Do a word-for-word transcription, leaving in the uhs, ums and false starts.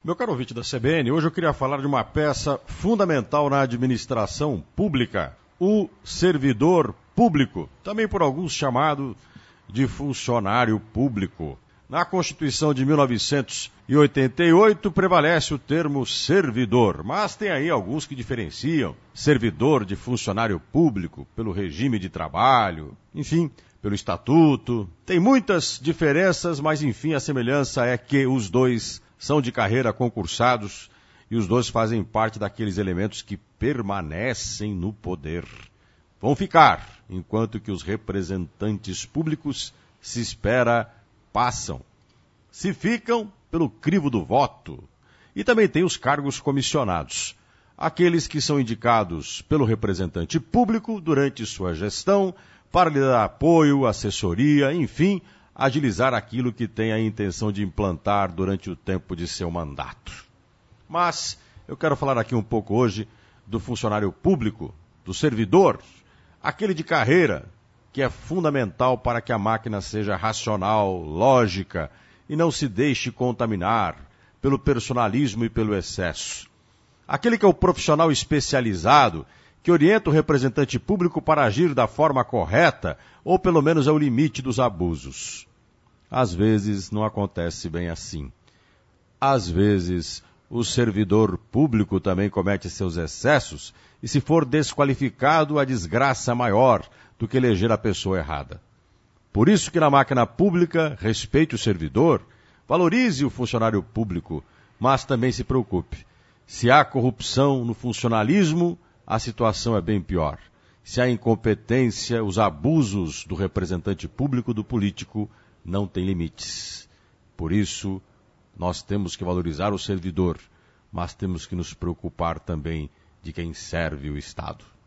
Meu caro ouvinte da C B N, hoje eu queria falar de uma peça fundamental na administração pública, o servidor público, também por alguns chamado de funcionário público. Na Constituição de mil novecentos e oitenta e oito prevalece o termo servidor, mas tem aí alguns que diferenciam servidor de funcionário público pelo regime de trabalho, enfim, pelo estatuto. Tem muitas diferenças, mas enfim a semelhança é que os dois são de carreira concursados e os dois fazem parte daqueles elementos que permanecem no poder. Vão ficar, enquanto que os representantes públicos, se espera, passam. Se ficam pelo crivo do voto. E também tem os cargos comissionados, aqueles que são indicados pelo representante público durante sua gestão para lhe dar apoio, assessoria, enfim, agilizar aquilo que tem a intenção de implantar durante o tempo de seu mandato. Mas eu quero falar aqui um pouco hoje do funcionário público, do servidor, aquele de carreira, que é fundamental para que a máquina seja racional, lógica e não se deixe contaminar pelo personalismo e pelo excesso. Aquele que é o profissional especializado, que orienta o representante público para agir da forma correta, ou pelo menos ao limite dos abusos. Às vezes não acontece bem assim. Às vezes o servidor público também comete seus excessos, e se for desqualificado, a desgraça é maior do que eleger a pessoa errada. Por isso que na máquina pública, respeite o servidor, valorize o funcionário público, mas também se preocupe. Se há corrupção no funcionalismo, a situação é bem pior. Se há incompetência, os abusos do representante público, do político, não têm limites. Por isso, nós temos que valorizar o servidor, mas temos que nos preocupar também de quem serve o Estado.